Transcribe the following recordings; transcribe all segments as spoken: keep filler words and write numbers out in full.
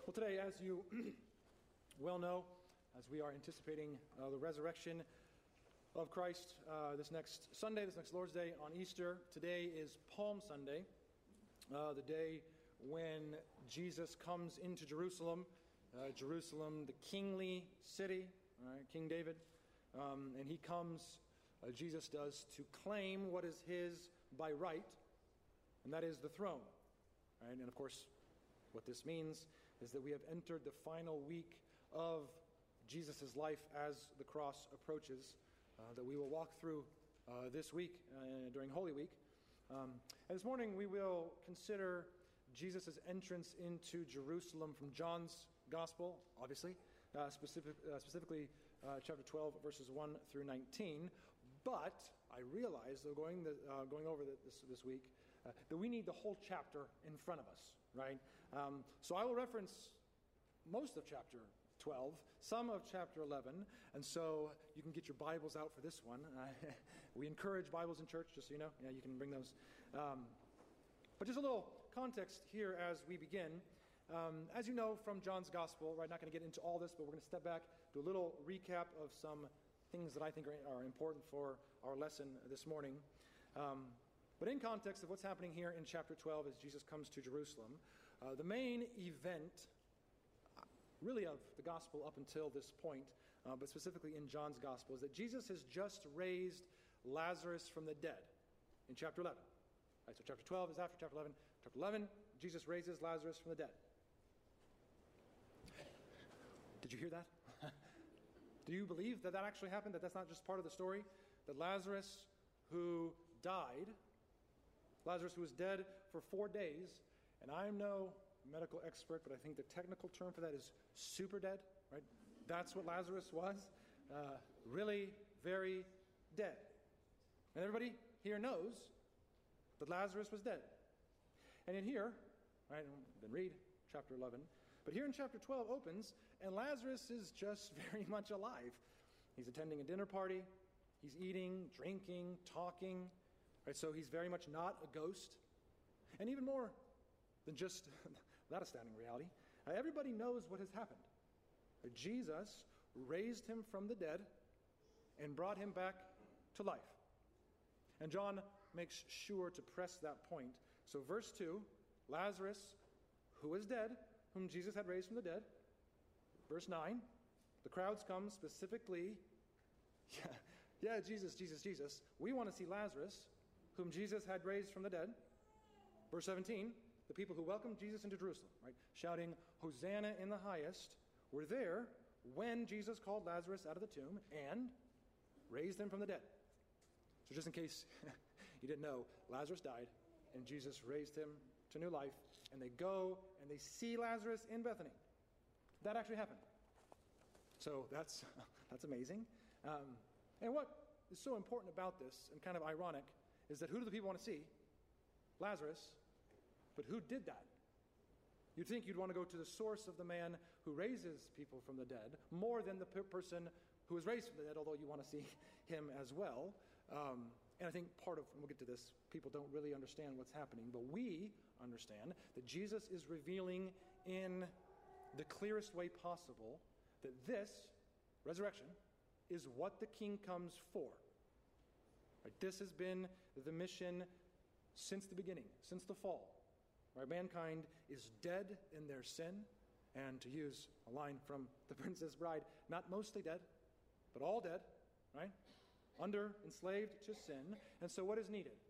Well, today, as you well know, as we are anticipating uh, the resurrection of Christ uh, this next Sunday, this next Lord's Day on Easter, today is Palm Sunday, uh, the day when Jesus comes into Jerusalem, uh, Jerusalem, the kingly city, right, King David, um, and he comes, uh, Jesus does, to claim what is his by right, and that is the throne. Right? And of course, what this means is that we have entered the final week of Jesus' life as the cross approaches, uh, that we will walk through uh, this week uh, during Holy Week. Um, and this morning we will consider Jesus' entrance into Jerusalem from John's Gospel, obviously, uh, specific, uh, specifically uh, chapter twelve, verses one through nineteen. But I realize, though, going, the, uh, going over the, this, this week, uh, that we need the whole chapter in front of us, right? Um, so I will reference most of chapter twelve, some of chapter eleven, and so you can get your Bibles out for this one. Uh, we encourage Bibles in church, just so you know. Yeah, you can bring those. Um, but just a little context here as we begin. Um, as you know from John's Gospel, right, not going to get into all this, but we're going to step back, do a little recap of some things that I think are, are important for our lesson this morning. Um, but in context of what's happening here in chapter twelve as Jesus comes to Jerusalem, uh, the main event really of the gospel up until this point, uh, but specifically in John's gospel, is that Jesus has just raised Lazarus from the dead in chapter eleven. Right, so chapter twelve is after chapter eleven. Chapter eleven, Jesus raises Lazarus from the dead. Did you hear that? Do you believe that that actually happened, that that's not just part of the story? That Lazarus, who died, Lazarus who was dead for four days, and I'm no medical expert, but I think the technical term for that is super dead, right? That's what Lazarus was. Uh, really, very dead. And everybody here knows that Lazarus was dead. And in here, right, then read chapter eleven, but here in chapter twelve opens, and Lazarus is just very much alive. He's attending a dinner party. He's eating, drinking, talking. Right, so he's very much not a ghost. And even more than just that astounding reality, uh, everybody knows what has happened. Uh, Jesus raised him from the dead and brought him back to life. And John makes sure to press that point. So verse two, Lazarus, who is dead, whom Jesus had raised from the dead. Verse nine, the crowds come specifically, yeah, yeah, Jesus, Jesus, Jesus. We want to see Lazarus, whom Jesus had raised from the dead. Verse seventeen, the people who welcomed Jesus into Jerusalem, right, shouting, Hosanna in the highest, were there when Jesus called Lazarus out of the tomb and raised him from the dead. So just in case you didn't know, Lazarus died, and Jesus raised him to new life, and they go and they see Lazarus in Bethany. That actually happened. So that's that's amazing. Um, and what is so important about this, and kind of ironic, is that who do the people want to see? Lazarus. But who did that? You'd think you'd want to go to the source of the man who raises people from the dead, more than the per- person who was raised from the dead, although you want to see him as well. Um, and I think part of, and we'll get to this, people don't really understand what's happening, but we understand that Jesus is revealing in the clearest way possible that this resurrection is what the king comes for. Right? This has been the mission since the beginning, since the fall. Right? Mankind is dead in their sin, and to use a line from The Princess Bride, not mostly dead, but all dead, right? Under, enslaved to sin. And so what is needed?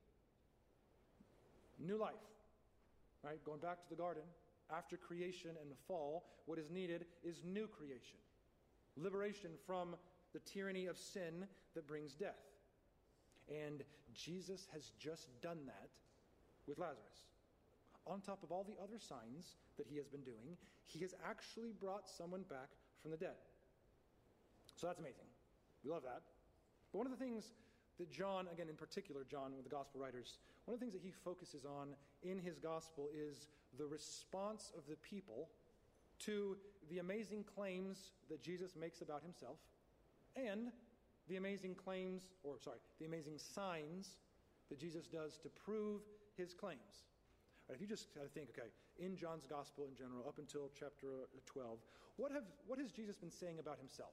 New life, right? Going back to the garden, after creation and the fall, what is needed is new creation. Liberation from the tyranny of sin that brings death. And Jesus has just done that with Lazarus. On top of all the other signs that he has been doing, he has actually brought someone back from the dead. So that's amazing. We love that. But one of the things that John, again in particular John, one of the gospel writers, one of the things that he focuses on in his gospel is the response of the people to the amazing claims that Jesus makes about himself and the amazing claims, or sorry, the amazing signs that Jesus does to prove his claims. Right, if you just kind of think, okay, in John's gospel in general, up until chapter twelve, what have what has Jesus been saying about himself?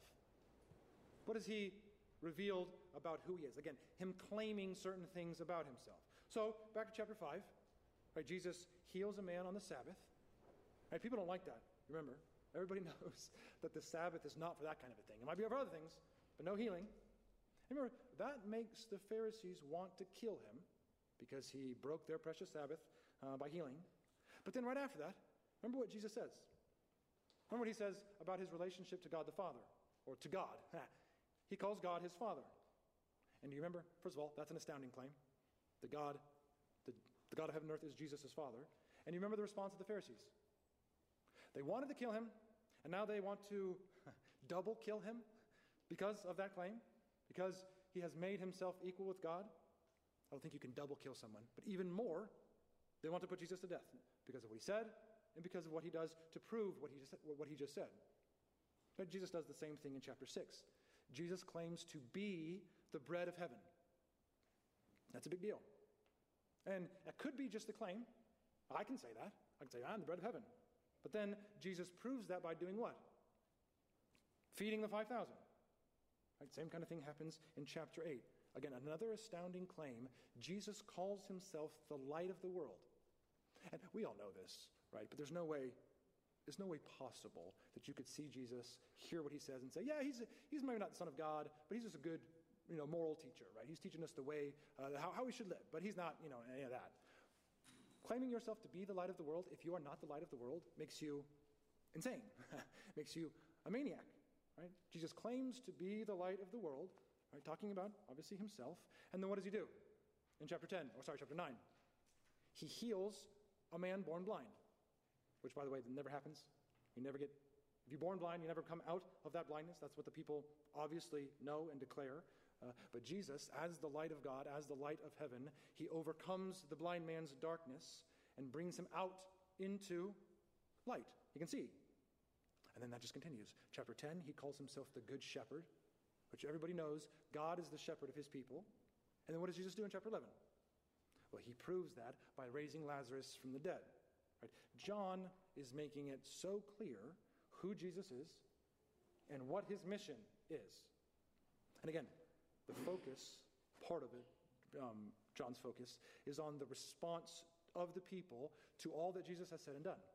What has he revealed about who he is? Again, him claiming certain things about himself. So, back to chapter five, right? Jesus heals a man on the Sabbath. Right? People don't like that, remember. Everybody knows that the Sabbath is not for that kind of a thing. It might be for other things, but no healing. And remember, that makes the Pharisees want to kill him because he broke their precious Sabbath uh, by healing. But then right after that, remember what Jesus says. Remember what he says about his relationship to God the Father, or to God. He calls God his Father. And do you remember, first of all, that's an astounding claim. The God, the, the God of heaven and earth is Jesus' Father. And you remember the response of the Pharisees. They wanted to kill him, and now they want to double kill him because of that claim, because he has made himself equal with God. I don't think you can double kill someone, but even more, they want to put Jesus to death because of what he said and because of what he does to prove what he just, what he just said. But Jesus does the same thing in chapter six. Jesus claims to be the bread of heaven. That's a big deal. And it could be just a claim. I can say that. I can say, I'm the bread of heaven. But then Jesus proves that by doing what? Feeding the five thousand. Right? Same kind of thing happens in chapter eight. Again, another astounding claim. Jesus calls himself the light of the world. And we all know this, right? But there's no way, there's no way possible that you could see Jesus, hear what he says, and say, yeah, he's he's maybe not the Son of God, but he's just a good, you know, moral teacher, right? He's teaching us the way, uh, how, how we should live, but he's not, you know, any of that. Claiming yourself to be the light of the world, if you are not the light of the world, makes you insane, makes you a maniac, right? Jesus claims to be the light of the world, right? Talking about, obviously, himself. And then what does he do? In chapter ten, or sorry, chapter nine, he heals a man born blind, which, by the way, never happens. You never get, if you're born blind, you never come out of that blindness. That's what the people obviously know and declare. Uh, but Jesus, as the light of God, as the light of heaven, he overcomes the blind man's darkness and brings him out into light. He can see. And then that just continues. Chapter ten, he calls himself the good shepherd, which everybody knows God is the shepherd of his people. And then what does Jesus do in chapter eleven? Well, he proves that by raising Lazarus from the dead. Right? John is making it so clear who Jesus is and what his mission is. And again, the focus, part of it, um, John's focus, is on the response of the people to all that Jesus has said and done.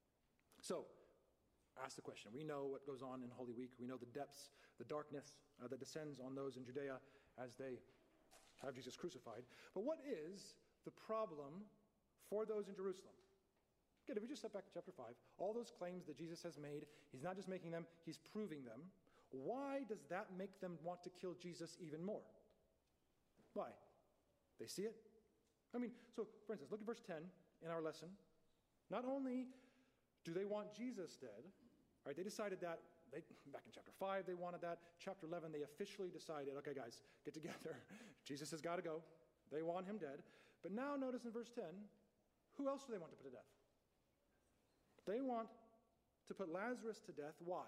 So, ask the question. We know what goes on in Holy Week. We know the depths, the darkness uh, that descends on those in Judea as they have Jesus crucified. But what is the problem for those in Jerusalem? Again, if we just step back to chapter five, all those claims that Jesus has made, he's not just making them, he's proving them. Why does that make them want to kill Jesus even more? Why? They see it? I mean, so, for instance, look at verse ten in our lesson. Not only do they want Jesus dead, right? They decided that, they, back in chapter five, they wanted that. Chapter eleven, they officially decided, okay, guys, get together. Jesus has got to go. They want him dead. But now notice in verse ten, who else do they want to put to death? They want to put Lazarus to death. Why?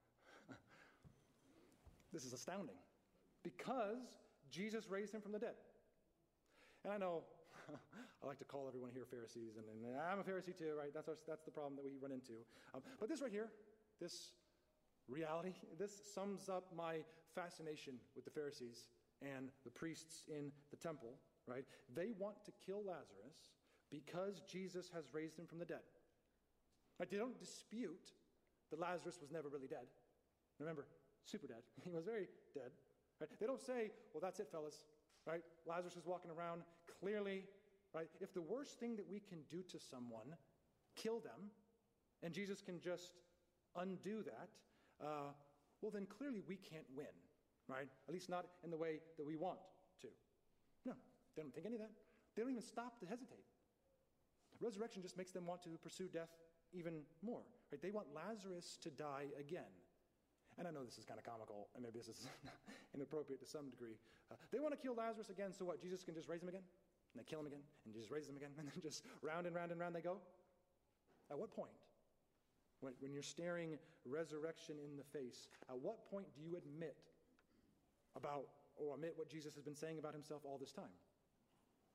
This is astounding. Because Jesus raised him from the dead. And I know, I like to call everyone here Pharisees, and, and I'm a Pharisee too, right? That's, our, that's the problem that we run into. Um, but this right here, this reality, this sums up my fascination with the Pharisees and the priests in the temple, right? They want to kill Lazarus because Jesus has raised him from the dead. Right? They don't dispute that Lazarus was never really dead. Remember, super dead. He was very dead. Right? They don't say, well, that's it, fellas. Right? Lazarus is walking around clearly. Right? If the worst thing that we can do to someone, kill them, and Jesus can just undo that, uh, well, then clearly we can't win. Right? At least not in the way that we want to. No, they don't think any of that. They don't even stop to hesitate. Resurrection just makes them want to pursue death even more. Right? They want Lazarus to die again. And I know this is kind of comical, and maybe this is inappropriate to some degree. Uh, they want to kill Lazarus again so what? Jesus can just raise him again? And they kill him again, and Jesus raises him again, and then just round and round and round they go? At what point? When, when you're staring resurrection in the face, at what point do you admit about, or admit what Jesus has been saying about himself all this time?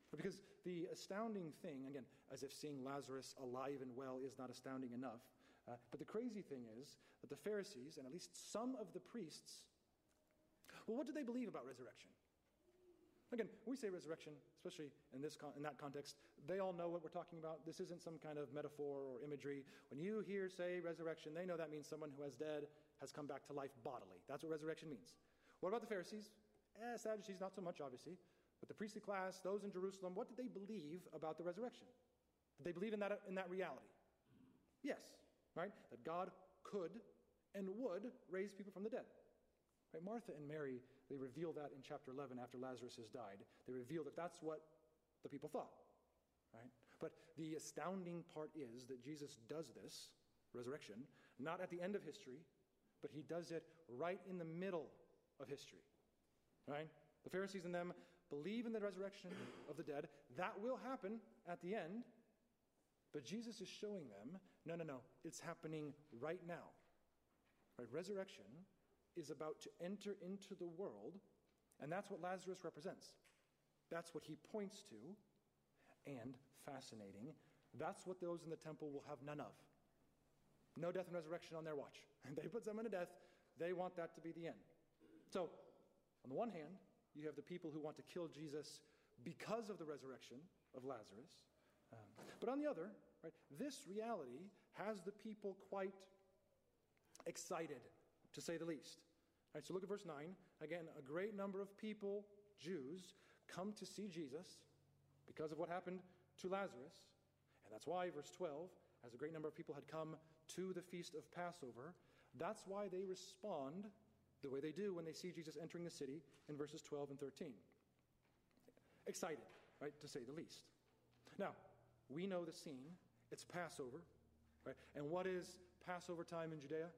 Because the astounding thing, again, as if seeing Lazarus alive and well is not astounding enough, uh, but the crazy thing is that the Pharisees, and at least some of the priests, well, what do they believe about resurrection? Again, when we say resurrection, especially in this con- in that context, they all know what we're talking about. This isn't some kind of metaphor or imagery. When you hear, say, resurrection, they know that means someone who has dead has come back to life bodily. That's what resurrection means. What about the Pharisees? Eh, Sadducees, not so much, obviously. But the priestly class, those in Jerusalem, what did they believe about the resurrection? Did they believe in that, in that reality? Yes, right? That God could and would raise people from the dead. Right? Martha and Mary, they reveal that in chapter eleven after Lazarus has died. They reveal that that's what the people thought. Right? But the astounding part is that Jesus does this, resurrection, not at the end of history, but he does it right in the middle of history. Right? The Pharisees and them believe in the resurrection of the dead. That will happen at the end. But Jesus is showing them, no, no, no, it's happening right now. Right? Resurrection is about to enter into the world, and that's what Lazarus represents. That's what he points to, and fascinating, that's what those in the temple will have none of. No death and resurrection on their watch. They put someone to death. They want that to be the end. So, on the one hand, you have the people who want to kill Jesus because of the resurrection of Lazarus. Um, but on the other, right, this reality has the people quite excited, to say the least. Right, so look at verse nine. Again, a great number of people, Jews, come to see Jesus because of what happened to Lazarus. And that's why, verse twelve, as a great number of people had come to the feast of Passover, that's why they respond the way they do when they see Jesus entering the city in verses twelve and thirteen. Excited, right, to say the least. Now, we know the scene. It's Passover, right? And what is Passover time in Judea?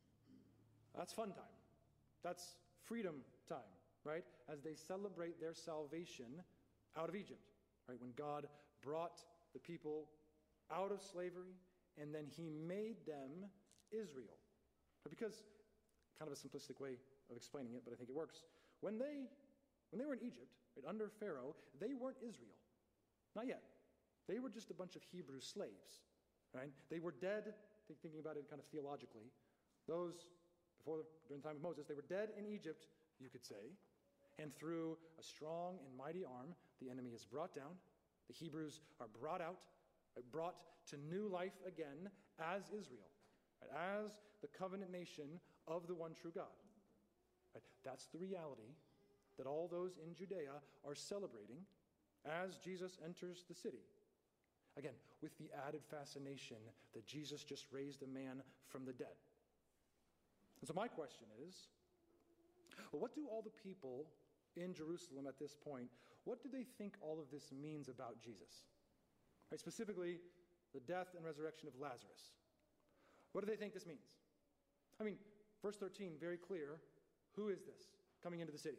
That's fun time. That's freedom time, right? As they celebrate their salvation out of Egypt, right? When God brought the people out of slavery and then he made them Israel. But because, kind of a simplistic way of explaining it, but I think it works. When they, when they were in Egypt, right, under Pharaoh, they weren't Israel. Not yet. They were just a bunch of Hebrew slaves, right? They were dead, thinking about it kind of theologically. Those, before, during the time of Moses, they were dead in Egypt, you could say. And through a strong and mighty arm, the enemy is brought down. The Hebrews are brought out, right, brought to new life again as Israel, right, as the covenant nation of the one true God. Right? That's the reality that all those in Judea are celebrating as Jesus enters the city. Again, with the added fascination that Jesus just raised a man from the dead. And so my question is, well, what do all the people in Jerusalem at this point, what do they think all of this means about Jesus? Right, specifically, the death and resurrection of Lazarus. What do they think this means? I mean, verse thirteen, very clear. Who is this coming into the city?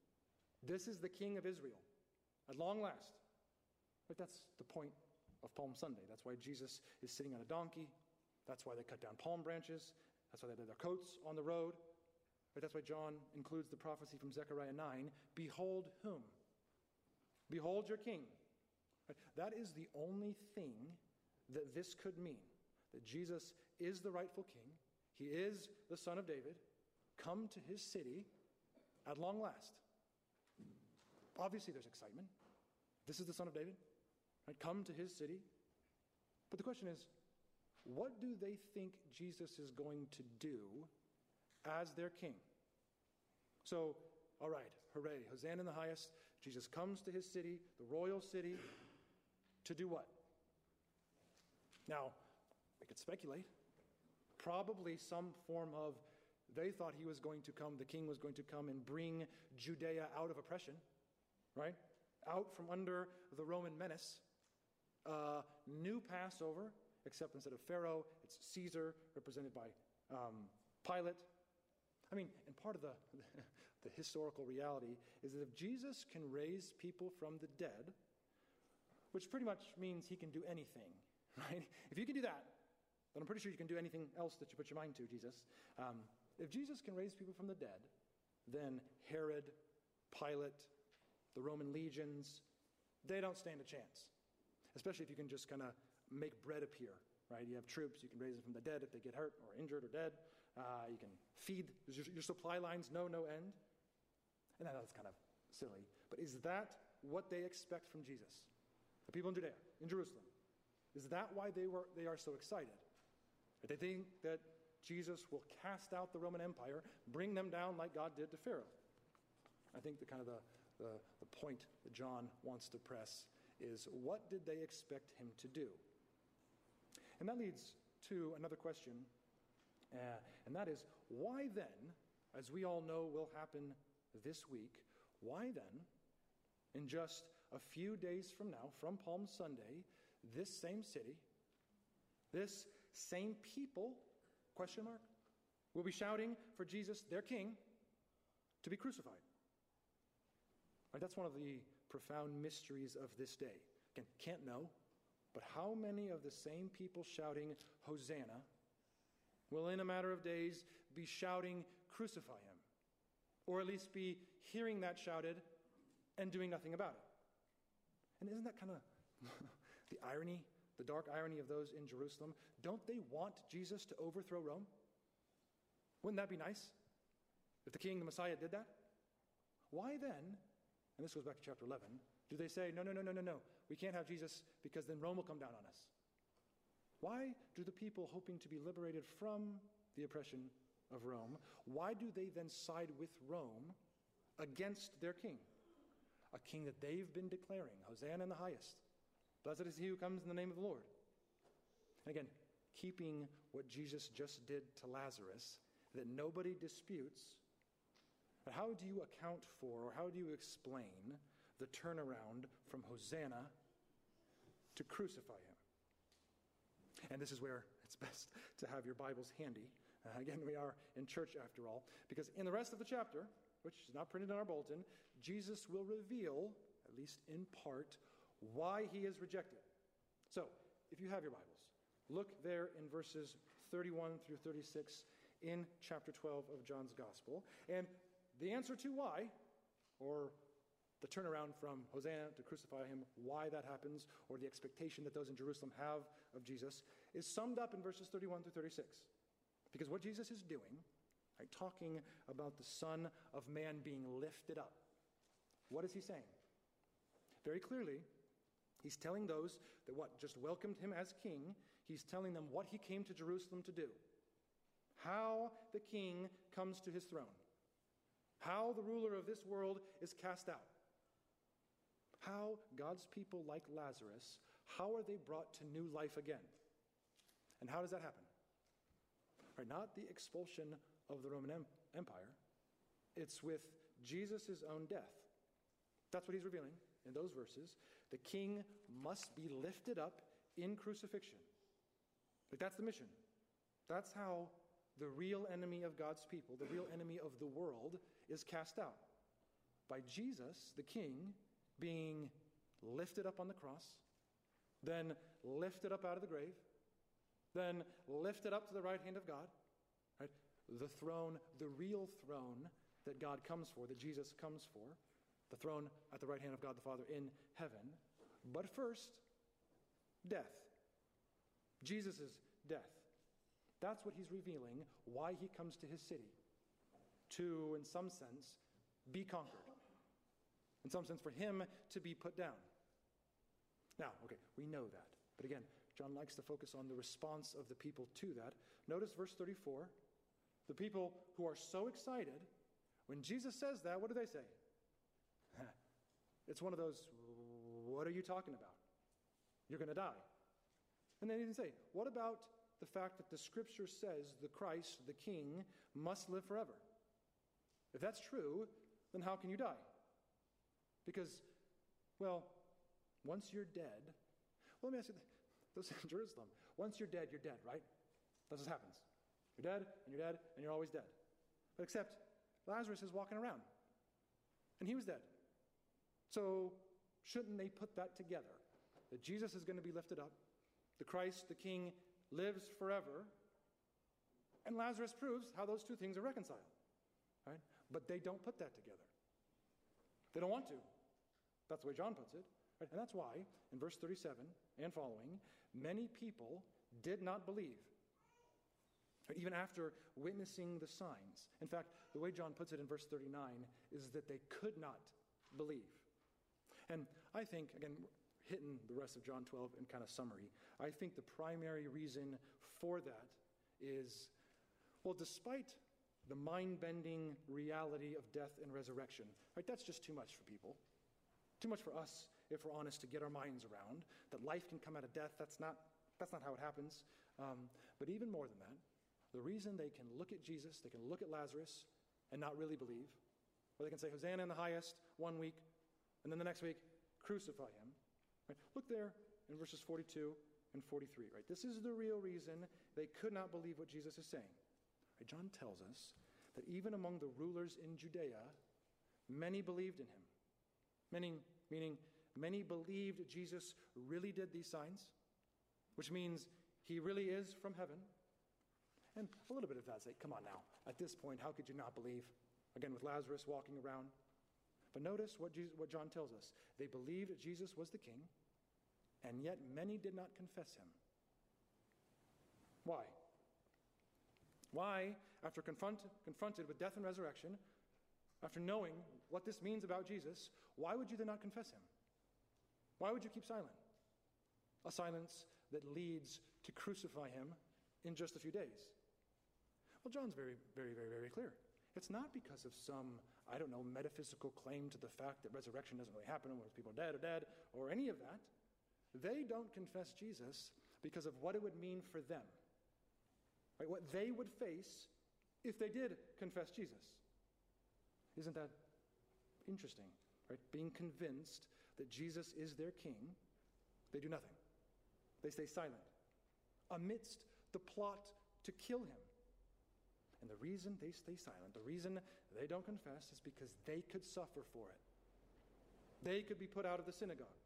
This is the King of Israel, at long last. But that's the point of Palm Sunday. That's why Jesus is sitting on a donkey. That's why they cut down palm branches. That's why they lay their coats on the road. But that's why John includes the prophecy from Zechariah nine, behold whom? Behold your king. Right? That is the only thing that this could mean, that Jesus is the rightful king. He is the Son of David, come to his city at long last. Obviously there's excitement. This is the Son of David, right? Come to his city. But the question is, what do they think Jesus is going to do as their king? So, all right, hooray, Hosanna in the highest. Jesus comes to his city, the royal city, to do what? Now, we could speculate. Probably some form of, they thought he was going to come, the king was going to come and bring Judea out of oppression, right? Out from under the Roman menace. Uh, new Passover, except instead of Pharaoh, it's Caesar, represented by um, Pilate. I mean, and part of the, the historical reality is that if Jesus can raise people from the dead, which pretty much means he can do anything, right? If you can do that, then I'm pretty sure you can do anything else that you put your mind to, Jesus. Um, if Jesus can raise people from the dead, then Herod, Pilate, the Roman legions, they don't stand a chance, especially if you can just kind of make bread appear, right? You have troops, you can raise them from the dead if they get hurt or injured or dead. Uh, you can feed, your, your supply lines know no end. And that's kind of silly. But is that what they expect from Jesus? The people in Judea, in Jerusalem. Is that why they were they are so excited? They think that Jesus will cast out the Roman Empire, bring them down like God did to Pharaoh. I think the kind of the, the, the point that John wants to press is, what did they expect him to do? And that leads to another question, uh, and that is, why then, as we all know will happen this week, why then, in just a few days from now, from Palm Sunday, this same city, this same people, question mark, will be shouting for Jesus, their king, to be crucified? Right, that's one of the profound mysteries of this day. Again, can't know, but how many of the same people shouting Hosanna will in a matter of days be shouting, crucify him? Or at least be hearing that shouted and doing nothing about it? And isn't that kind of the irony, the dark irony of those in Jerusalem? Don't they want Jesus to overthrow Rome? Wouldn't that be nice if the king, the Messiah, did that? Why then, and this goes back to chapter eleven, do they say, no, no, no, no, no, no, we can't have Jesus because then Rome will come down on us? Why do the people hoping to be liberated from the oppression of Rome, why do they then side with Rome against their king? A king that they've been declaring, Hosanna in the highest. Blessed is he who comes in the name of the Lord. And again, keeping what Jesus just did to Lazarus, that nobody disputes, but how do you account for, or how do you explain the turnaround from Hosanna to crucify him? And this is where it's best to have your Bibles handy. Uh, again, we are in church after all, because in the rest of the chapter, which is not printed in our bulletin, Jesus will reveal, at least in part, why he is rejected. So, if you have your Bibles, look there in verses thirty-one through thirty-six in chapter twelve of John's Gospel. And the answer to why, or the turnaround from Hosanna to crucify him, why that happens, or the expectation that those in Jerusalem have of Jesus, is summed up in verses thirty-one through thirty-six. Because what Jesus is doing, right, talking about the Son of Man being lifted up, what is he saying? Very clearly, he's telling those that what just welcomed him as king, he's telling them what he came to Jerusalem to do. How the king comes to his throne. How the ruler of this world is cast out. How God's people like Lazarus, how are they brought to new life again? And how does that happen? Right, not the expulsion of the Roman Empire. It's with Jesus' own death. That's what he's revealing in those verses. The king must be lifted up in crucifixion. Like, that's the mission. That's how the real enemy of God's people, the real enemy of the world, is cast out. By Jesus, the king, being lifted up on the cross, then lifted up out of the grave, then lifted up to the right hand of God, right? The throne, the real throne that God comes for, that Jesus comes for, the throne at the right hand of God the Father in heaven. But first, death. Jesus' death. That's what he's revealing, why he comes to his city. To, in some sense, be conquered. In some sense, for him to be put down. Now, okay, we know that. But again, John likes to focus on the response of the people to that. Notice verse thirty-four. The people who are so excited, when Jesus says that, what do they say? It's one of those, what are you talking about? You're going to die. And then he didn't say, what about the fact that the scripture says the Christ, the king, must live forever? If that's true, then how can you die? Because, well, once you're dead, well, let me ask you, those in Jerusalem, once you're dead, you're dead, right? That's what happens. You're dead, and you're dead, and you're always dead. But except Lazarus is walking around, and he was dead. So shouldn't they put that together? That Jesus is going to be lifted up, the Christ, the King, lives forever, and Lazarus proves how those two things are reconciled. Right? But they don't put that together. They don't want to. That's the way John puts it. Right? And that's why, in verse thirty-seven and following, many people did not believe, right? Even after witnessing the signs. In fact, the way John puts it in verse thirty-nine is that they could not believe. And I think, again, hitting the rest of John twelve in kind of summary, I think the primary reason for that is, well, despite the mind-bending reality of death and resurrection, right? That's just too much for people. Too much for us, if we're honest, to get our minds around. That life can come out of death, that's not, that's not how it happens. Um, but even more than that, the reason they can look at Jesus, they can look at Lazarus and not really believe, or they can say, Hosanna in the highest one week, and then the next week, crucify him. Right? Look there in verses forty-two and forty-three. Right? This is the real reason they could not believe what Jesus is saying. Right? John tells us that even among the rulers in Judea, many believed in him. Many, meaning many believed Jesus really did these signs, which means he really is from heaven. And a little bit of that, say, come on now, at this point, how could you not believe? Again, with Lazarus walking around. But notice what, Jesus, what John tells us. They believed Jesus was the king, and yet many did not confess him. Why? Why, after confront, confronted with death and resurrection, after knowing what this means about Jesus, why would you then not confess him? Why would you keep silent? A silence that leads to crucify him in just a few days. Well, John's very, very, very, very clear. It's not because of some, I don't know, metaphysical claim to the fact that resurrection doesn't really happen when people are dead or dead, or any of that. They don't confess Jesus because of what it would mean for them. Right? What they would face if they did confess Jesus. Isn't that interesting? Right? Being convinced that Jesus is their king, they do nothing. They stay silent amidst the plot to kill him. And the reason they stay silent, the reason they don't confess, is because they could suffer for it. They could be put out of the synagogue.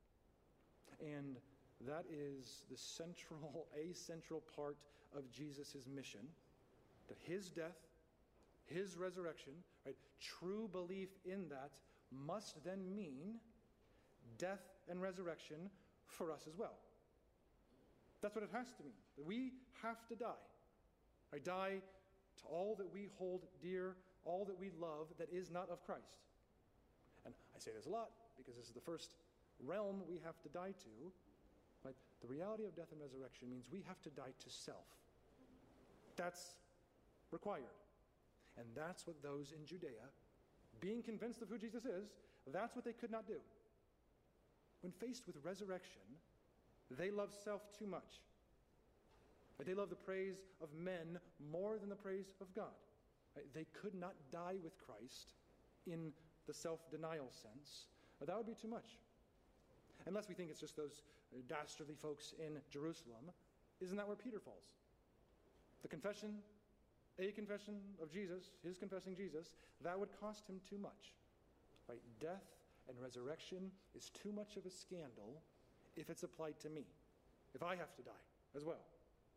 And that is the central, a central part of Jesus' mission, that his death, his resurrection, right, true belief in that must then mean death and resurrection for us as well. That's what it has to mean. That we have to die. I die to all that we hold dear, all that we love that is not of Christ. And I say this a lot because this is the first realm we have to die to. But the reality of death and resurrection means we have to die to self. That's required. And that's what those in Judea, being convinced of who Jesus is, that's what they could not do. When faced with resurrection, they love self too much. They love the praise of men more than the praise of God. They could not die with Christ in the self-denial sense. That would be too much. Unless we think it's just those dastardly folks in Jerusalem. Isn't that where Peter falls? The confession, a confession of Jesus, his confessing Jesus, that would cost him too much. Right? Death and resurrection is too much of a scandal if it's applied to me, if I have to die as well.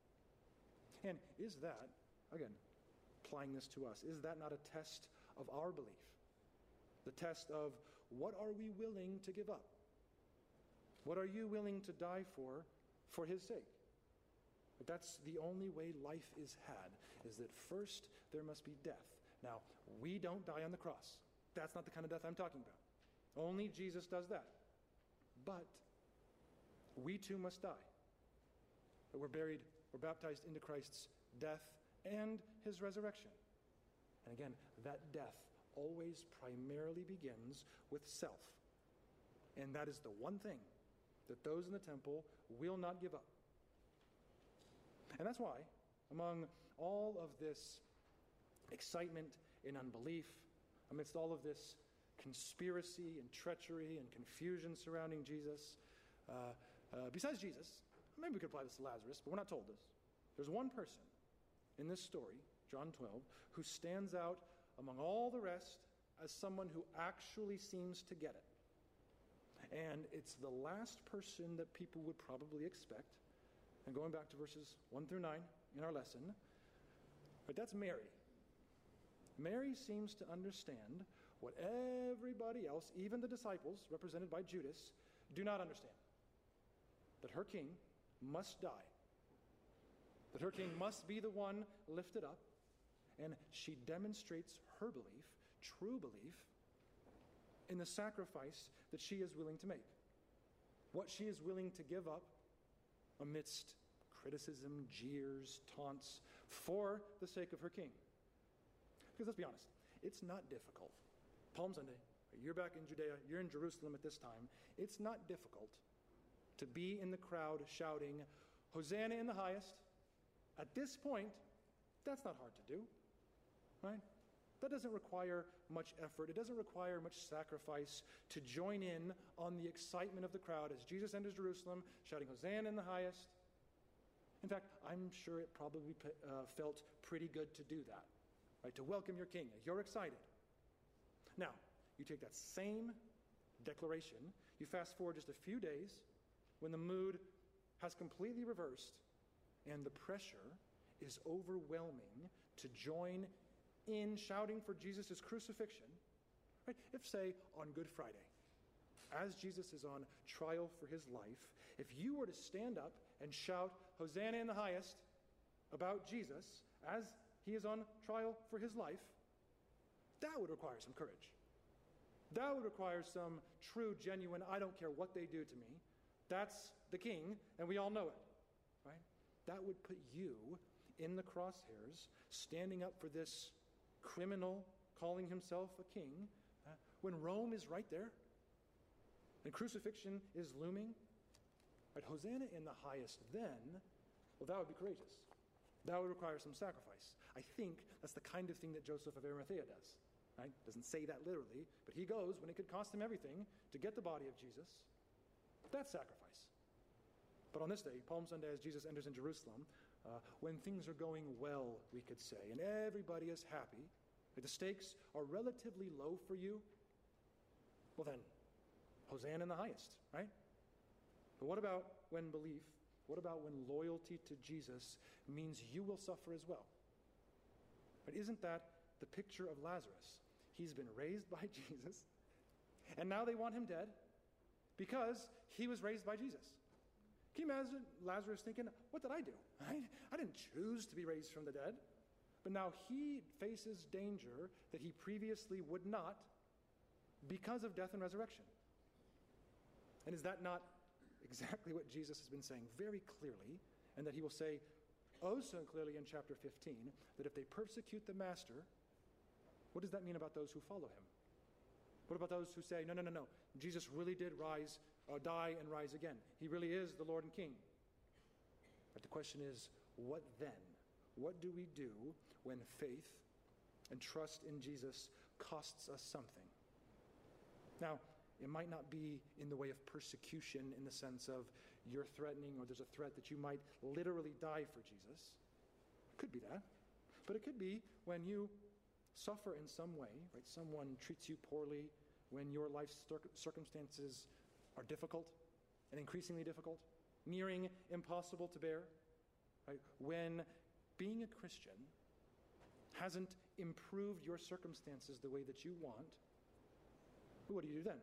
And is that, again, applying this to us, is that not a test of our belief? The test of what are we willing to give up? What are you willing to die for, for his sake? But that's the only way life is had, is that first there must be death. Now, we don't die on the cross. That's not the kind of death I'm talking about. Only Jesus does that. But we too must die. We're buried, we're baptized into Christ's death and his resurrection. And again, that death always primarily begins with self. And that is the one thing that those in the temple will not give up. And that's why, among all of this excitement and unbelief, amidst all of this conspiracy and treachery and confusion surrounding Jesus, uh, uh, besides Jesus, maybe we could apply this to Lazarus, but we're not told this. There's one person in this story, John twelve, who stands out among all the rest as someone who actually seems to get it. And it's the last person that people would probably expect. And going back to verses one through nine in our lesson, but that's Mary. Mary seems to understand what everybody else, even the disciples, represented by Judas, do not understand that her king must die, that her king must be the one lifted up, and she demonstrates her belief, true belief, in the sacrifice that she is willing to make, what she is willing to give up amidst criticism, jeers, taunts, for the sake of her king. Because let's be honest, it's not difficult. Palm Sunday, you're back in Judea, you're in Jerusalem at this time. It's not difficult to be in the crowd shouting, Hosanna in the highest. At this point, that's not hard to do, right? That doesn't require much effort. It doesn't require much sacrifice to join in on the excitement of the crowd as Jesus enters Jerusalem, shouting, Hosanna in the highest. In fact, I'm sure it probably uh, felt pretty good to do that, right? To welcome your king. You're excited. Now, you take that same declaration, you fast forward just a few days when the mood has completely reversed and the pressure is overwhelming to join in shouting for Jesus' crucifixion, right? If, say, on Good Friday, as Jesus is on trial for his life, if you were to stand up and shout, Hosanna in the highest, about Jesus as he is on trial for his life, that would require some courage. That would require some true, genuine, I don't care what they do to me. That's the king, and we all know it, right? That would put you in the crosshairs, standing up for this criminal calling himself a king, uh, when Rome is right there, and crucifixion is looming. Right? Hosanna in the highest then, well, that would be courageous. That would require some sacrifice. I think that's the kind of thing that Joseph of Arimathea does. Right? Doesn't say that literally, but he goes when it could cost him everything to get the body of Jesus. That's sacrifice. But on this day, Palm Sunday, as Jesus enters in Jerusalem, uh, when things are going well, we could say, and everybody is happy, if the stakes are relatively low for you, well then, Hosanna in the highest, right? But what about when belief, what about when loyalty to Jesus means you will suffer as well? But isn't that the picture of Lazarus? He's been raised by Jesus, and now they want him dead because he was raised by Jesus. Can you imagine Lazarus thinking, what did I do? I, I didn't choose to be raised from the dead. But now he faces danger that he previously would not because of death and resurrection. And is that not exactly what Jesus has been saying very clearly, and that he will say oh so clearly in chapter fifteen, that if they persecute the master, what does that mean about those who follow him? What about those who say, no, no, no, no, Jesus really did rise, uh, die and rise again. He really is the Lord and King. But the question is, what then? What do we do when faith and trust in Jesus costs us something? Now, it might not be in the way of persecution in the sense of you're threatening or there's a threat that you might literally die for Jesus. It could be that. But it could be when you suffer in some way, right? Someone treats you poorly, when your life circumstances are difficult and increasingly difficult, nearing impossible to bear, right? When being a Christian hasn't improved your circumstances the way that you want, what do you do then?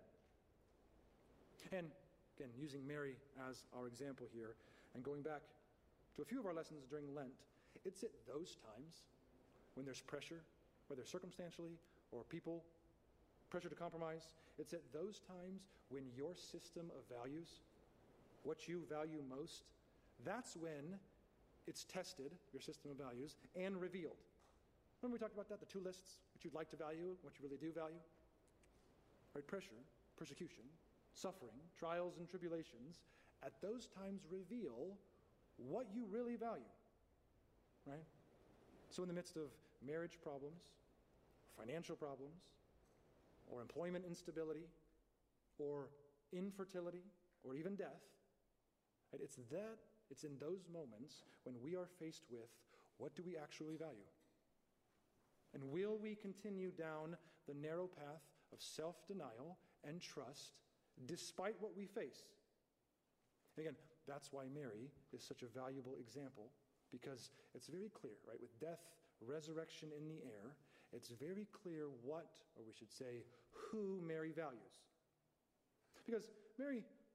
And again, using Mary as our example here, and going back to a few of our lessons during Lent, it's at those times when there's pressure, whether circumstantially or people, pressure to compromise, it's at those times when your system of values, what you value most, that's when it's tested, your system of values, and revealed. Remember we talked about that, the two lists, what you'd like to value, what you really do value? Right, pressure, persecution, suffering, trials and tribulations, at those times reveal what you really value, right? So in the midst of marriage problems, financial problems, or employment instability, or infertility, or even death, right, it's that, it's in those moments when we are faced with what do we actually value? And will we continue down the narrow path of self-denial and trust despite what we face? And again, that's why Mary is such a valuable example, because it's very clear, right? With death, resurrection in the air, it's very clear what, or we should say, who Mary values. Because Mary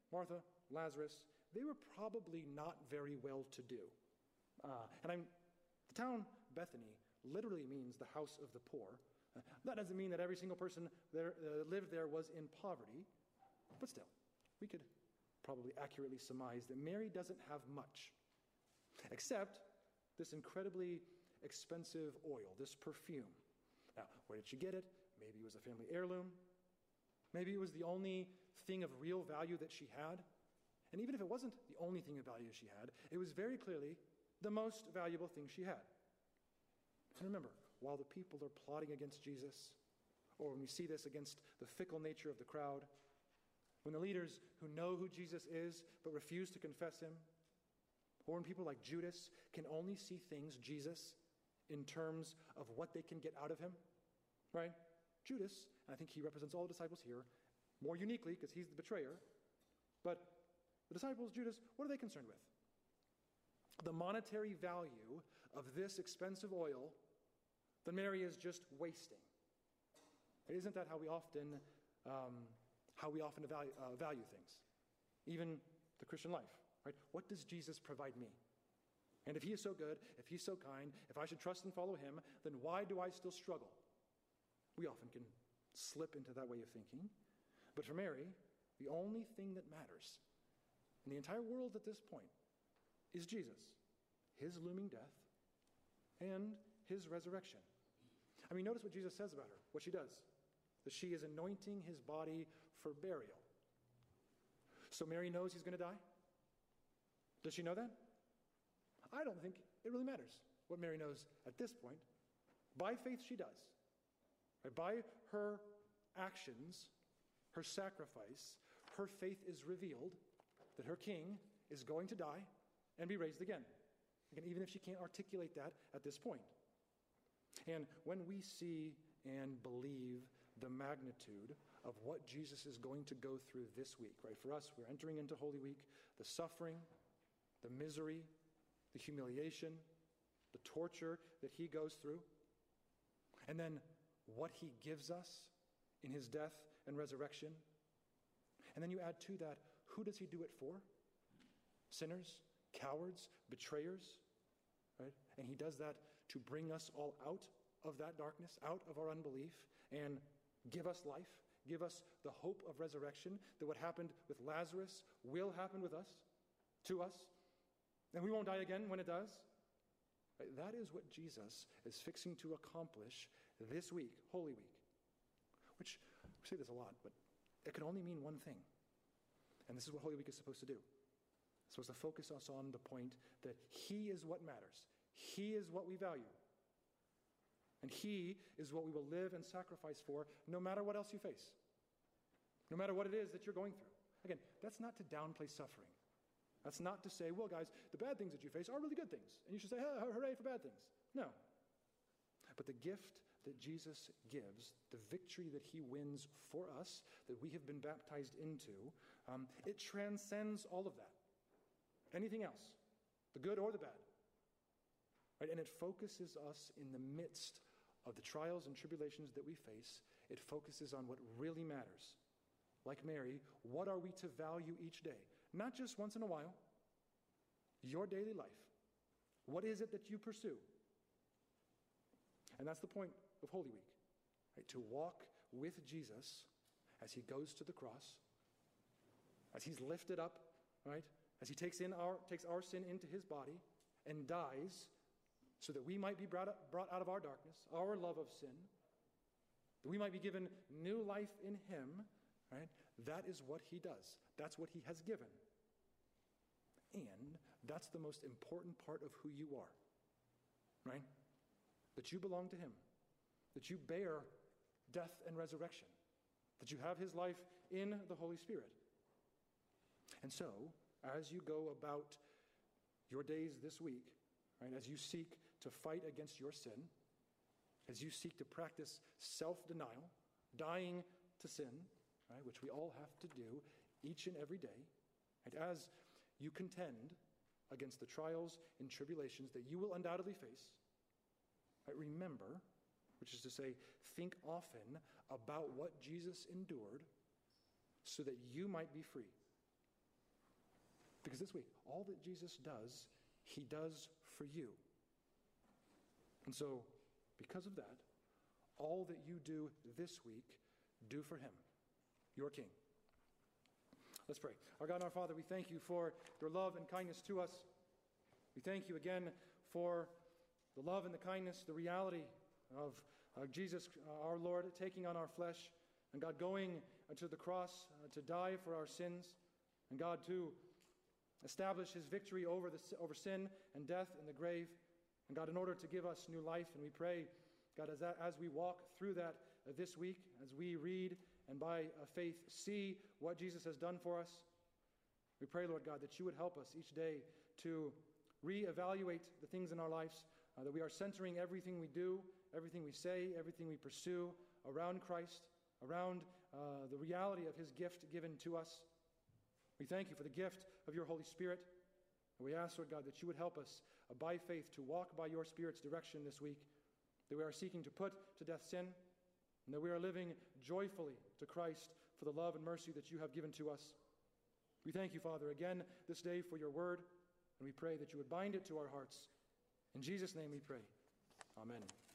Martha, Lazarus, they were probably not very well to do. Uh, and I'm, the town Bethany literally means the house of the poor. Uh, that doesn't mean that every single person that uh, lived there was in poverty, but still, we could probably accurately surmise that Mary doesn't have much, except this incredibly expensive oil, this perfume. Now, where did she get it? Maybe it was a family heirloom. Maybe it was the only thing of real value that she had. And even if it wasn't the only thing of value she had, it was very clearly the most valuable thing she had. And remember, while the people are plotting against Jesus, or when we see this against the fickle nature of the crowd, when the leaders who know who Jesus is but refuse to confess him, or when people like Judas can only see things, Jesus, in terms of what they can get out of him, right? Judas, and I think he represents all the disciples here, more uniquely because he's the betrayer, but the disciples, Judas, what are they concerned with? The monetary value of this expensive oil that Mary is just wasting. Isn't that how we often, um, how we often value, uh, value things? Even the Christian life, right? What does Jesus provide me? And if he is so good, if he's so kind, if I should trust and follow him, then why do I still struggle? We often can slip into that way of thinking. But for Mary, the only thing that matters in the entire world at this point is Jesus, his looming death, and his resurrection. I mean, notice what Jesus says about her, what she does, that she is anointing his body for burial. So Mary knows he's going to die? Does she know that? I don't think it really matters what Mary knows at this point. By faith, she does. Right? By her actions, her sacrifice, her faith is revealed that her king is going to die and be raised again. Again, even if she can't articulate that at this point. And when we see and believe the magnitude of what Jesus is going to go through this week, right? For us, we're entering into Holy Week, the suffering, the misery, the humiliation, the torture that he goes through, and then what he gives us in his death and resurrection. And then you add to that, who does he do it for? Sinners, cowards, betrayers, right? And he does that to bring us all out of that darkness, out of our unbelief, and give us life, give us the hope of resurrection, that what happened with Lazarus will happen with us, to us, and we won't die again when it does. Right? That is what Jesus is fixing to accomplish this week, Holy Week. Which, we say this a lot, but it can only mean one thing. And this is what Holy Week is supposed to do. It's supposed to focus us on the point that he is what matters. He is what we value. And he is what we will live and sacrifice for, no matter what else you face. No matter what it is that you're going through. Again, that's not to downplay suffering. That's not to say, well, guys, the bad things that you face are really good things. And you should say, hey, hooray for bad things. No. But the gift that Jesus gives, the victory that he wins for us, that we have been baptized into, um, it transcends all of that. Anything else, the good or the bad. Right? And it focuses us in the midst of the trials and tribulations that we face. It focuses on what really matters. Like Mary, what are we to value each day? Not just once in a while. Your daily life. What is it that you pursue? And that's the point of Holy Week. Right? To walk with Jesus as he goes to the cross, as he's lifted up, right? As he takes in our takes our sin into his body and dies so that we might be brought, up, brought out of our darkness, our love of sin, that we might be given new life in him, right? That is what he does. That's what he has given. And that's the most important part of who you are, right? That you belong to him, that you bear death and resurrection, that you have his life in the Holy Spirit. And so, as you go about your days this week, right, as you seek to fight against your sin, as you seek to practice self-denial, dying to sin, right, which we all have to do each and every day, and as you contend against the trials and tribulations that you will undoubtedly face, right, remember, which is to say, think often about what Jesus endured so that you might be free, Because this week, all that Jesus does, he does for you. And so, because of that, all that you do this week, do for him, your King. Let's pray. Our God and our Father, we thank you for your love and kindness to us. We thank you again for the love and the kindness, the reality of uh, Jesus, uh, our Lord, taking on our flesh, and God going uh, to the cross uh, to die for our sins, and God to establish his victory over, the, over sin and death and the grave, and God, in order to give us new life. And we pray, God, as, that, as we walk through that uh, this week, as we read and by uh, faith see what Jesus has done for us, we pray, Lord God, that you would help us each day to reevaluate the things in our lives, uh, that we are centering everything we do, everything we say, everything we pursue around Christ, around uh, the reality of his gift given to us. We thank you for the gift of your Holy Spirit. And we ask, Lord God, that you would help us uh, by faith to walk by your Spirit's direction this week, that we are seeking to put to death sin, and that we are living joyfully to Christ for the love and mercy that you have given to us. We thank you, Father, again this day for your word, and we pray that you would bind it to our hearts. In Jesus' name we pray. Amen.